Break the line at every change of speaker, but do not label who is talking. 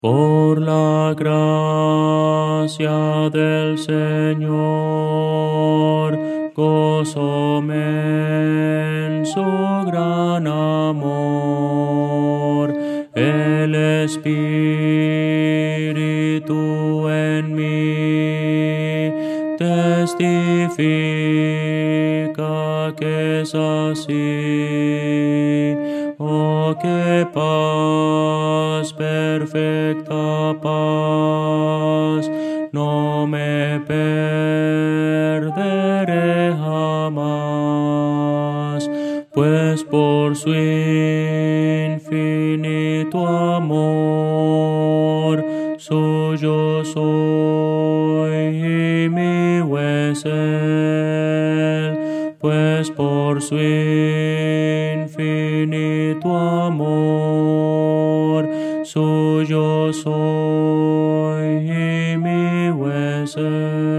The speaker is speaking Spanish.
Por la gracia del Señor, gózome en su gran amor. El Espíritu en mí testifica que es así. Oh, qué paz, perfecta paz, no me perderé jamás, pues por su infinito amor, suyo soy y mío es Él, pues por su infinito amor, suyo soy y mío es Él.